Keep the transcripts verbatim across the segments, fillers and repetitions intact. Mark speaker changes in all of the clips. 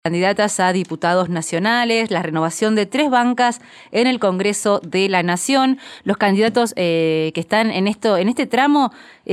Speaker 1: Candidatas a diputados nacionales, la renovación de tres bancas en el Congreso de la Nación. Los candidatos eh, que están en esto, en este tramo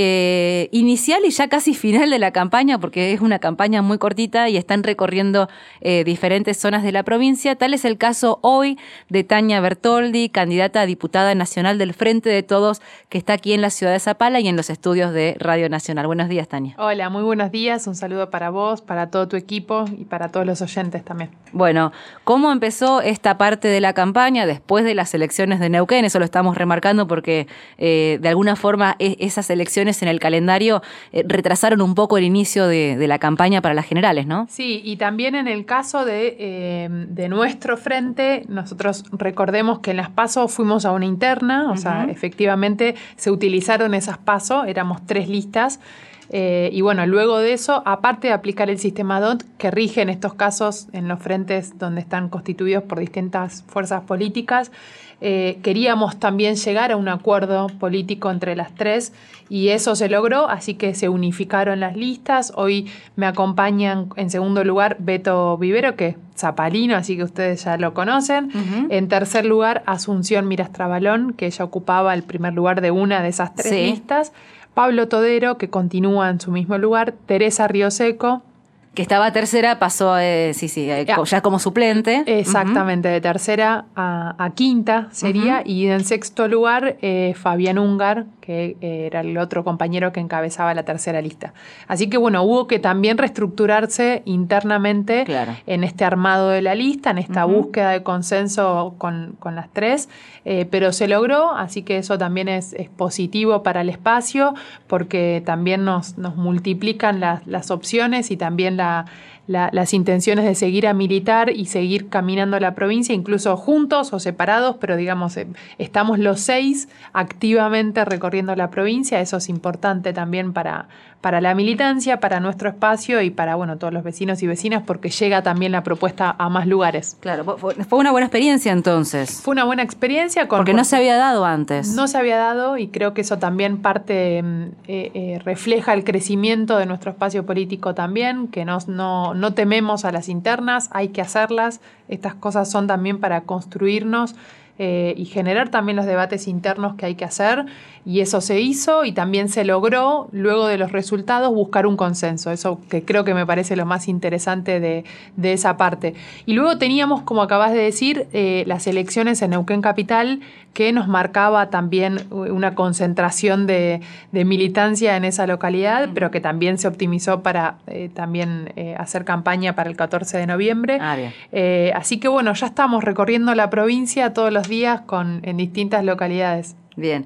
Speaker 1: eh, inicial y ya casi final de la campaña, porque es una campaña muy cortita y están recorriendo eh, diferentes zonas de la provincia. Tal es el caso hoy de Tania Bertoldi, candidata a diputada nacional del Frente de Todos, que está aquí en la ciudad de Zapala y en los estudios de Radio Nacional. Buenos días, Tania.
Speaker 2: Hola, muy buenos días. Un saludo para vos, para todo tu equipo y para todos los oyentes también.
Speaker 1: Bueno, ¿cómo empezó esta parte de la campaña después de las elecciones de Neuquén? Eso lo estamos remarcando porque eh, de alguna forma es, esas elecciones en el calendario eh, retrasaron un poco el inicio de, de la campaña para las generales, ¿no?
Speaker 2: Sí, y también en el caso de, eh, de nuestro frente, nosotros recordemos que en las PASO fuimos a una interna, o uh-huh. sea, efectivamente se utilizaron esas PASO, éramos tres listas. Eh, y bueno, luego de eso, aparte de aplicar el sistema D O T que rige en estos casos en los frentes donde están constituidos por distintas fuerzas políticas, eh, queríamos también llegar a un acuerdo político entre las tres y eso se logró, así que se unificaron las listas. Hoy me acompañan en segundo lugar Beto Vivero, que es zapalino, así que ustedes ya lo conocen. Uh-huh. En tercer lugar, Asunción Mirastrabalón, que ella ocupaba el primer lugar de una de esas tres sí. listas. Pablo Todero, que continúa en su mismo lugar, Teresa Rioseco,
Speaker 1: que estaba tercera, pasó eh, sí, sí, eh, ya. ya como suplente.
Speaker 2: Exactamente, uh-huh. de tercera a, a quinta sería. Uh-huh. Y en sexto lugar, eh, Fabián Ungar, que eh, era el otro compañero que encabezaba la tercera lista. Así que bueno, hubo que también reestructurarse internamente claro. en este armado de la lista, en esta uh-huh. búsqueda de consenso con, con las tres, eh, pero se logró, así que eso también es, es positivo para el espacio, porque también nos, nos multiplican las, las opciones y también la La, la, las intenciones de seguir a militar y seguir caminando la provincia, incluso juntos o separados, pero digamos, eh, estamos los seis activamente recorriendo la provincia. Eso es importante también para, para la militancia, para nuestro espacio y para bueno todos los vecinos y vecinas, porque llega también la propuesta a más lugares.
Speaker 1: Claro, fue una buena experiencia entonces.
Speaker 2: Fue una buena experiencia. Con,
Speaker 1: porque no se había dado antes.
Speaker 2: No se había dado y creo que eso también parte, eh, eh, refleja el crecimiento de nuestro espacio político también, que no, no, no tememos a las internas, hay que hacerlas. Estas cosas son también para construirnos eh, y generar también los debates internos que hay que hacer. Y eso se hizo y también se logró, luego de los resultados, buscar un consenso. Eso que creo que me parece lo más interesante de, de esa parte. Y luego teníamos, como acabas de decir, eh, las elecciones en Neuquén Capital, que nos marcaba también una concentración de, de militancia en esa localidad, pero que también se optimizó para eh, también eh, hacer campaña para el catorce de noviembre.
Speaker 1: Ah, bien.
Speaker 2: Eh, así que bueno, ya estamos recorriendo la provincia todos los días con, en distintas localidades.
Speaker 1: Bien.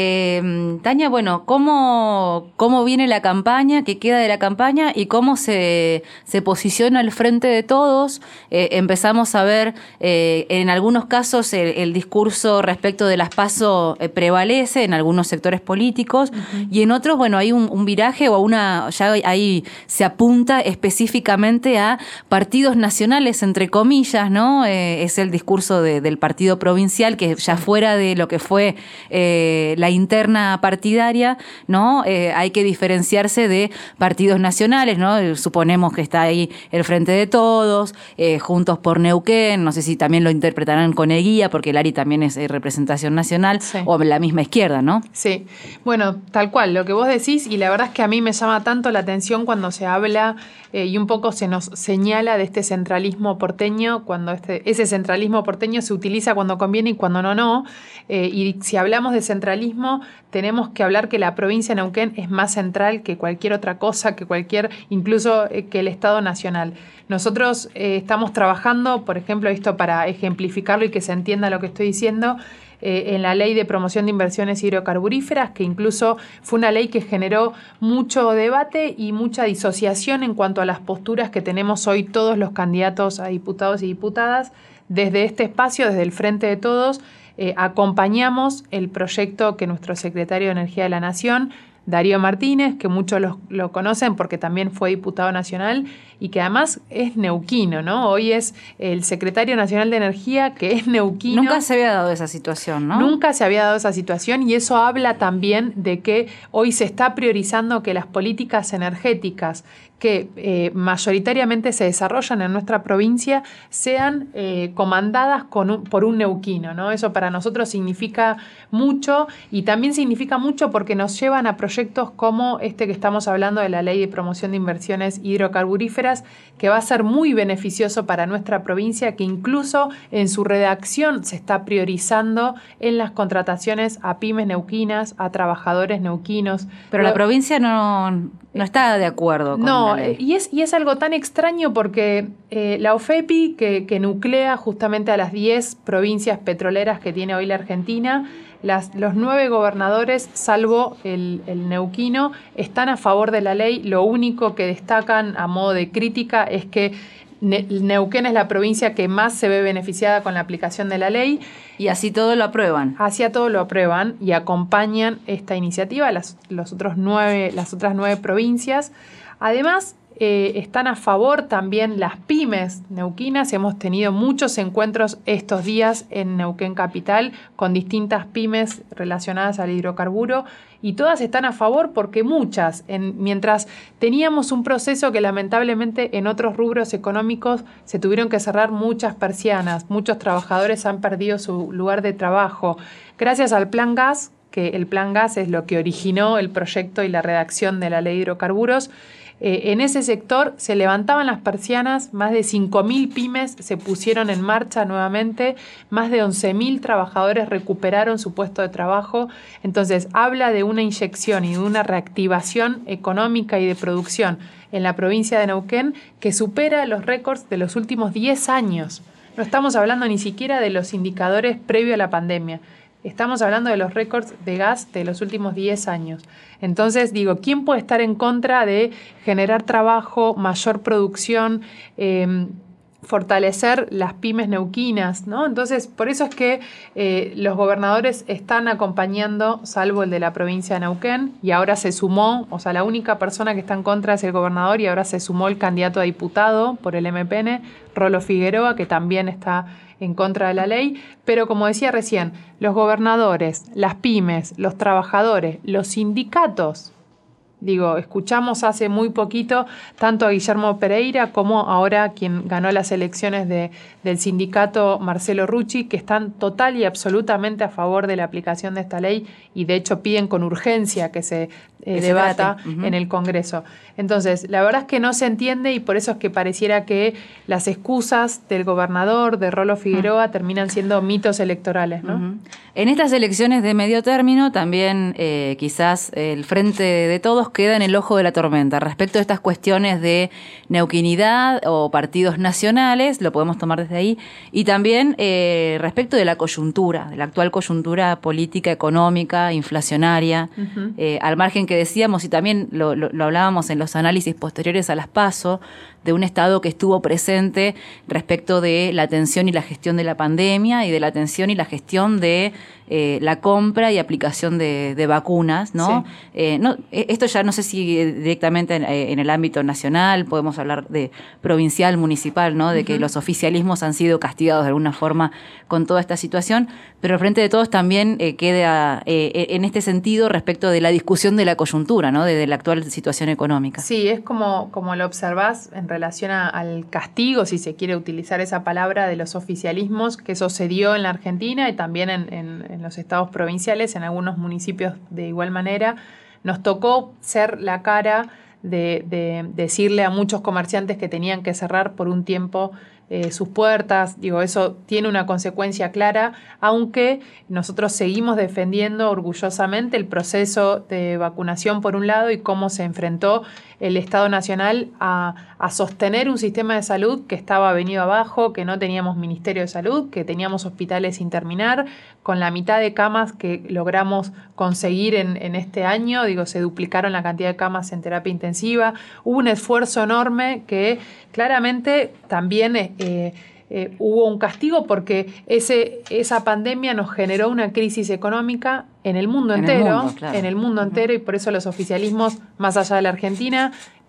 Speaker 1: Eh, Tania, bueno, ¿cómo, ¿cómo viene la campaña? ¿Qué queda de la campaña? ¿Y cómo se, se posiciona el Frente de Todos? Eh, empezamos a ver, eh, en algunos casos, el, el discurso respecto de las PASO eh, prevalece en algunos sectores políticos uh-huh. y en otros, bueno, hay un, un viraje o una, ya ahí se apunta específicamente a partidos nacionales, entre comillas, ¿no? Eh, es el discurso de, del partido provincial, que ya fuera de lo que fue eh, Eh, la interna partidaria, ¿no? Eh, hay que diferenciarse de partidos nacionales, ¿no? Suponemos que está ahí el Frente de Todos, eh, Juntos por Neuquén, no sé si también lo interpretarán con Eguía, porque el A R I también es eh, representación nacional, sí. o la misma izquierda, ¿no?
Speaker 2: Sí, bueno, tal cual, lo que vos decís, y la verdad es que a mí me llama tanto la atención cuando se habla eh, y un poco se nos señala de este centralismo porteño, cuando este, ese centralismo porteño se utiliza cuando conviene y cuando no, no, eh, y si hablamos de centralismo, tenemos que hablar que la provincia de Neuquén es más central que cualquier otra cosa, que cualquier, incluso eh, que el Estado nacional. Nosotros eh, estamos trabajando, por ejemplo, esto para ejemplificarlo y que se entienda lo que estoy diciendo, eh, en la Ley de Promoción de Inversiones Hidrocarburíferas, que incluso fue una ley que generó mucho debate y mucha disociación en cuanto a las posturas que tenemos hoy todos los candidatos a diputados y diputadas. Desde este espacio, desde el Frente de Todos, Eh, acompañamos el proyecto que nuestro secretario de Energía de la Nación, Darío Martínez, que muchos lo, lo conocen porque también fue diputado nacional y que además es neuquino, ¿no? Hoy es el secretario nacional de Energía, que es neuquino.
Speaker 1: Nunca se había dado esa situación, ¿no?
Speaker 2: Nunca se había dado esa situación y eso habla también de que hoy se está priorizando que las políticas energéticas que eh, mayoritariamente se desarrollan en nuestra provincia sean eh, comandadas con un, por un neuquino, ¿no? Eso para nosotros significa mucho y también significa mucho porque nos llevan a proyectos como este que estamos hablando de la Ley de Promoción de Inversiones Hidrocarburíferas, que va a ser muy beneficioso para nuestra provincia, que incluso en su redacción se está priorizando en las contrataciones a pymes neuquinas, a trabajadores neuquinos.
Speaker 1: Pero la provincia no, no está de acuerdo con
Speaker 2: no,
Speaker 1: la ley.
Speaker 2: Y es, y es algo tan extraño porque eh, la OFEPI, que, que nuclea justamente a las diez provincias petroleras que tiene hoy la Argentina, las, los nueve gobernadores, salvo el, el neuquino, están a favor de la ley. Lo único que destacan a modo de crítica es que Neuquén es la provincia que más se ve beneficiada con la aplicación de la ley.
Speaker 1: Y así todo lo aprueban.
Speaker 2: Así a todo lo aprueban y acompañan esta iniciativa las, los otros nueve, las otras nueve provincias. Además, eh, están a favor también las pymes neuquinas. Hemos tenido muchos encuentros estos días en Neuquén Capital con distintas pymes relacionadas al hidrocarburo y todas están a favor porque muchas, en, mientras teníamos un proceso que lamentablemente en otros rubros económicos se tuvieron que cerrar muchas persianas, muchos trabajadores han perdido su lugar de trabajo. Gracias al Plan Gas, que el Plan Gas es lo que originó el proyecto y la redacción de la Ley de Hidrocarburos, Eh, en ese sector se levantaban las persianas, más de cinco mil pymes se pusieron en marcha nuevamente, más de once mil trabajadores recuperaron su puesto de trabajo. Entonces, habla de una inyección y de una reactivación económica y de producción en la provincia de Neuquén que supera los récords de los últimos diez años. No estamos hablando ni siquiera de los indicadores previo a la pandemia. Estamos hablando de los récords de gas de los últimos diez años. Entonces, digo, ¿quién puede estar en contra de generar trabajo, mayor producción, eh, fortalecer las pymes neuquinas, ¿no? Entonces, por eso es que eh, los gobernadores están acompañando, salvo el de la provincia de Neuquén, y ahora se sumó, o sea, la única persona que está en contra es el gobernador, y ahora se sumó el candidato a diputado por el M P N, Rolo Figueroa, que también está en contra de la ley, pero como decía recién, los gobernadores, las pymes, los trabajadores, los sindicatos, digo, escuchamos hace muy poquito tanto a Guillermo Pereira como ahora quien ganó las elecciones de, del sindicato Marcelo Rucci, que están total y absolutamente a favor de la aplicación de esta ley y de hecho piden con urgencia que se eh, debata uh-huh. en el Congreso. Entonces, la verdad es que no se entiende y por eso es que pareciera que las excusas del gobernador, de Rolo Figueroa, uh-huh. terminan siendo mitos electorales, ¿no?
Speaker 1: Uh-huh. En estas elecciones de medio término también eh, quizás el Frente de Todos queda en el ojo de la tormenta. Respecto a estas cuestiones de neuquinidad o partidos nacionales, lo podemos tomar desde ahí, y también eh, respecto de la coyuntura, de la actual coyuntura política, económica, inflacionaria, uh-huh. eh, al margen que decíamos, y también lo, lo, lo hablábamos en los análisis posteriores a las PASO, de un Estado que estuvo presente respecto de la atención y la gestión de la pandemia y de la atención y la gestión de eh, la compra y aplicación de, de vacunas, ¿no? Sí. Eh, no, esto ya no sé si directamente en, en el ámbito nacional, podemos hablar de provincial, municipal, ¿no? De uh-huh. que los oficialismos han sido castigados de alguna forma con toda esta situación, pero el Frente de Todos también eh, queda eh, en este sentido respecto de la discusión de la coyuntura, ¿no? De, de la actual situación económica.
Speaker 2: Sí, es como, como lo observás en relación a, al castigo, si se quiere utilizar esa palabra, de los oficialismos, que eso se dio en la Argentina y también en, en, en los estados provinciales, en algunos municipios de igual manera. Nos tocó ser la cara de, de decirle a muchos comerciantes que tenían que cerrar por un tiempo Eh, sus puertas. Digo, eso tiene una consecuencia clara, aunque nosotros seguimos defendiendo orgullosamente el proceso de vacunación por un lado y cómo se enfrentó el Estado Nacional a, a sostener un sistema de salud que estaba venido abajo, que no teníamos Ministerio de Salud, que teníamos hospitales sin terminar, con la mitad de camas que logramos conseguir en, en este año, digo, se duplicaron la cantidad de camas en terapia intensiva, hubo un esfuerzo enorme que claramente también eh, eh, hubo un castigo porque ese, esa pandemia nos generó una crisis económica en el mundo
Speaker 1: en
Speaker 2: entero,
Speaker 1: el mundo, claro.
Speaker 2: en el mundo entero, y por eso los oficialismos, más allá de la Argentina,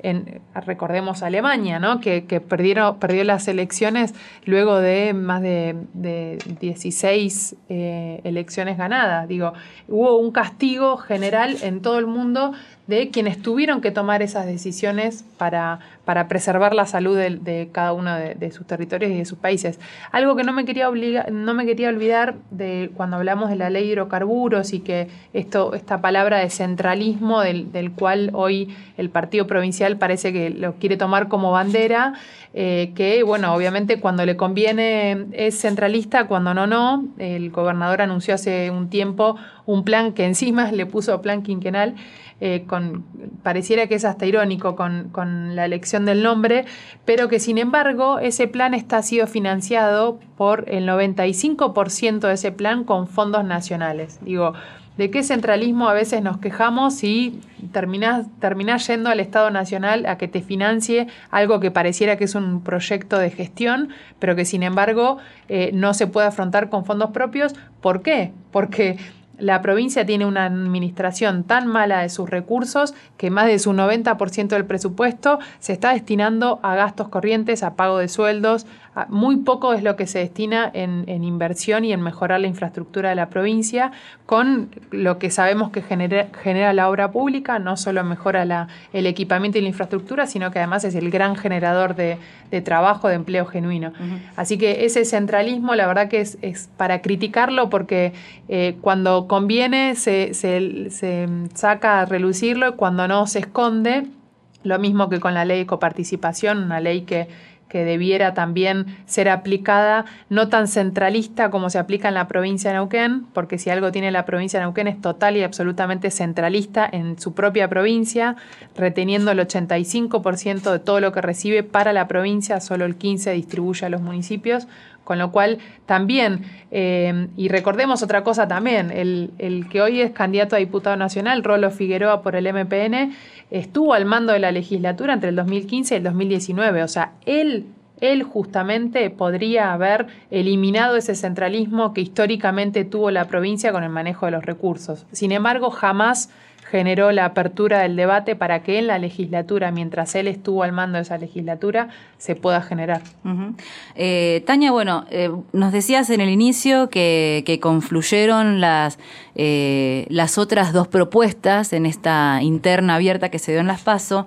Speaker 2: en, recordemos Alemania, ¿no? que, que perdieron, perdió las elecciones luego de más de, de dieciséis eh, elecciones ganadas. Digo, hubo un castigo general en todo el mundo de quienes tuvieron que tomar esas decisiones para, para preservar la salud de, de cada uno de, de sus territorios y de sus países. Algo que no me quería obligar, no me quería olvidar de cuando hablamos de la ley de hidrocarburos y que esto, esta palabra de centralismo del, del cual hoy el partido provincial parece que lo quiere tomar como bandera, eh, que bueno, obviamente cuando le conviene es centralista, cuando no, no. El gobernador anunció hace un tiempo un plan que encima le puso plan quinquenal. Eh, con, pareciera que es hasta irónico con, con la elección del nombre, pero que sin embargo ese plan está sido financiado por el noventa y cinco por ciento de ese plan con fondos nacionales. Digo, ¿de qué centralismo a veces nos quejamos si terminás, terminás yendo al Estado Nacional a que te financie algo que pareciera que es un proyecto de gestión, pero que sin embargo eh, no se puede afrontar con fondos propios? ¿Por qué? Porque la provincia tiene una administración tan mala de sus recursos que más de su noventa por ciento del presupuesto se está destinando a gastos corrientes, a pago de sueldos. Muy poco es lo que se destina en, en inversión y en mejorar la infraestructura de la provincia, con lo que sabemos que genera, genera la obra pública. No solo mejora la, el equipamiento y la infraestructura, sino que además es el gran generador de, de trabajo, de empleo genuino. Uh-huh. Así que ese centralismo, la verdad que es, es para criticarlo, porque eh, cuando conviene se, se, se saca a relucirlo y cuando no se esconde. Lo mismo que con la ley de coparticipación, una ley que que debiera también ser aplicada, no tan centralista como se aplica en la provincia de Neuquén, porque si algo tiene la provincia de Neuquén es total y absolutamente centralista en su propia provincia, reteniendo el ochenta y cinco por ciento de todo lo que recibe para la provincia, solo el quince por ciento distribuye a los municipios, con lo cual también, eh, y recordemos otra cosa también, el, el que hoy es candidato a diputado nacional, Rolo Figueroa por el M P N, estuvo al mando de la legislatura entre el dos mil quince y el dos mil diecinueve, o sea, él, él justamente podría haber eliminado ese centralismo que históricamente tuvo la provincia con el manejo de los recursos. Sin embargo, jamás generó la apertura del debate para que en la legislatura, mientras él estuvo al mando de esa legislatura, se pueda generar.
Speaker 1: Uh-huh. Eh, Tania, bueno, eh, nos decías en el inicio que, que confluyeron las, eh, las otras dos propuestas en esta interna abierta que se dio en las PASO.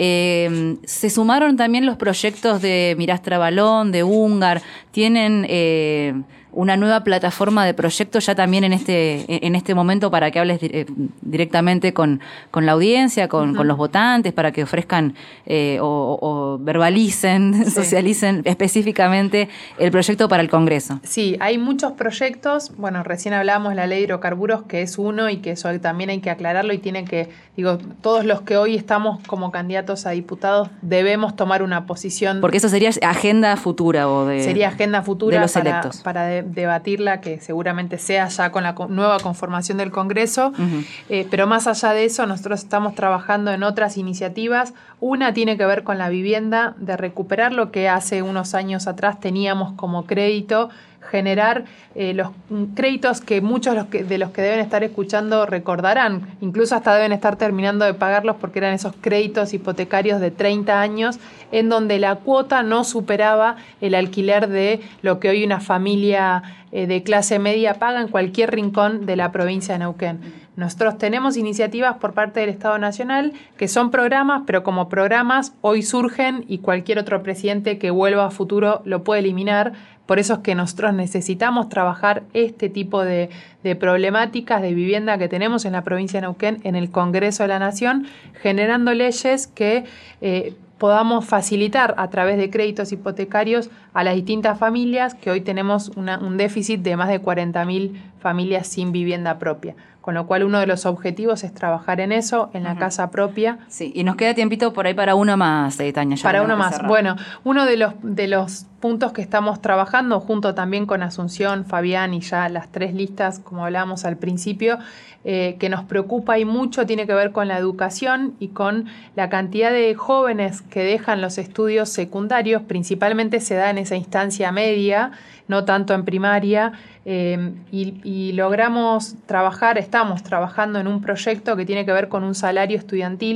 Speaker 1: Eh, se sumaron también los proyectos de Mirastra Balón, de Ungar, tienen Eh, una nueva plataforma de proyectos ya también en este en este momento para que hables di- directamente con, con la audiencia, con, uh-huh. con los votantes, para que ofrezcan eh, o, o verbalicen, sí. socialicen específicamente el proyecto para el Congreso.
Speaker 2: Sí, hay muchos proyectos. Bueno, recién hablábamos de la ley de hidrocarburos, que es uno y que eso también hay que aclararlo y tienen que, digo, todos los que hoy estamos como candidatos a diputados debemos tomar una posición.
Speaker 1: Porque eso sería agenda futura o de
Speaker 2: Sería agenda futura
Speaker 1: de los
Speaker 2: para,
Speaker 1: electos.
Speaker 2: para de, debatirla, que seguramente sea ya con la co- nueva conformación del Congreso. Uh-huh. Eh, pero más allá de eso, nosotros estamos trabajando en otras iniciativas. Una tiene que ver con la vivienda, de recuperar lo que hace unos años atrás teníamos como crédito, generar eh, los créditos que muchos los que, de los que deben estar escuchando recordarán, incluso hasta deben estar terminando de pagarlos, porque eran esos créditos hipotecarios de treinta años en donde la cuota no superaba el alquiler de lo que hoy una familia eh, de clase media paga en cualquier rincón de la provincia de Neuquén. Nosotros tenemos iniciativas por parte del Estado Nacional que son programas, pero como programas hoy surgen y cualquier otro presidente que vuelva a futuro lo puede eliminar. Por eso es que nosotros necesitamos trabajar este tipo de, de problemáticas de vivienda que tenemos en la provincia de Neuquén en el Congreso de la Nación, generando leyes que eh, podamos facilitar a través de créditos hipotecarios a las distintas familias, que hoy tenemos una, un déficit de más de cuarenta mil familias sin vivienda propia. Con lo cual uno de los objetivos es trabajar en eso, en la uh-huh. casa propia.
Speaker 1: Sí, y nos queda tiempito por ahí para una más, eh, Tania. Ya
Speaker 2: para una más.
Speaker 1: Cerrar.
Speaker 2: Bueno, uno de los, de los puntos que estamos trabajando, junto también con Asunción, Fabián y ya las tres listas, como hablábamos al principio, eh, que nos preocupa y mucho, tiene que ver con la educación y con la cantidad de jóvenes que dejan los estudios secundarios. Principalmente se da en esa instancia media, no tanto en primaria, eh, y, y logramos trabajar, estamos trabajando en un proyecto que tiene que ver con un salario estudiantil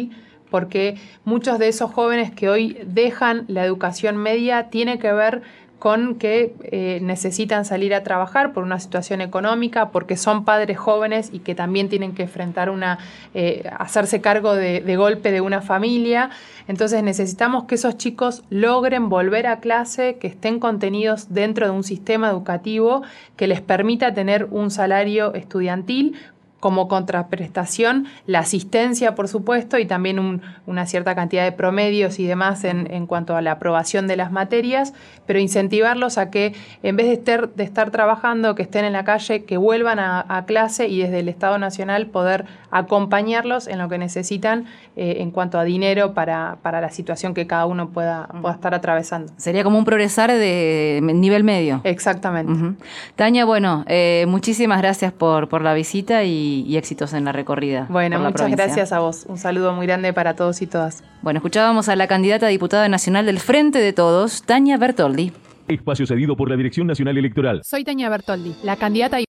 Speaker 2: porque muchos de esos jóvenes que hoy dejan la educación media tiene que ver con que eh, necesitan salir a trabajar por una situación económica, porque son padres jóvenes y que también tienen que enfrentar una, eh, hacerse cargo de, de golpe de una familia. Entonces necesitamos que esos chicos logren volver a clase, que estén contenidos dentro de un sistema educativo que les permita tener un salario estudiantil, como contraprestación, la asistencia, por supuesto, y también un, una cierta cantidad de promedios y demás en, en cuanto a la aprobación de las materias, pero incentivarlos a que en vez de estar, de estar trabajando, que estén en la calle, que vuelvan a, a clase y desde el Estado Nacional poder acompañarlos en lo que necesitan eh, en cuanto a dinero para, para la situación que cada uno pueda, pueda estar atravesando.
Speaker 1: Sería como un progresar de nivel medio.
Speaker 2: Exactamente.
Speaker 1: Uh-huh. Tania, bueno, eh, muchísimas gracias por, por la visita y Y, y éxitos en la recorrida.
Speaker 2: Bueno,
Speaker 1: por la
Speaker 2: muchas
Speaker 1: provincia.
Speaker 2: Gracias a vos. Un saludo muy grande para todos y todas.
Speaker 1: Bueno, escuchábamos a la candidata a diputada nacional del Frente de Todos, Tania Bertoldi.
Speaker 3: Espacio cedido por la Dirección Nacional Electoral.
Speaker 2: Soy Tania Bertoldi, la candidata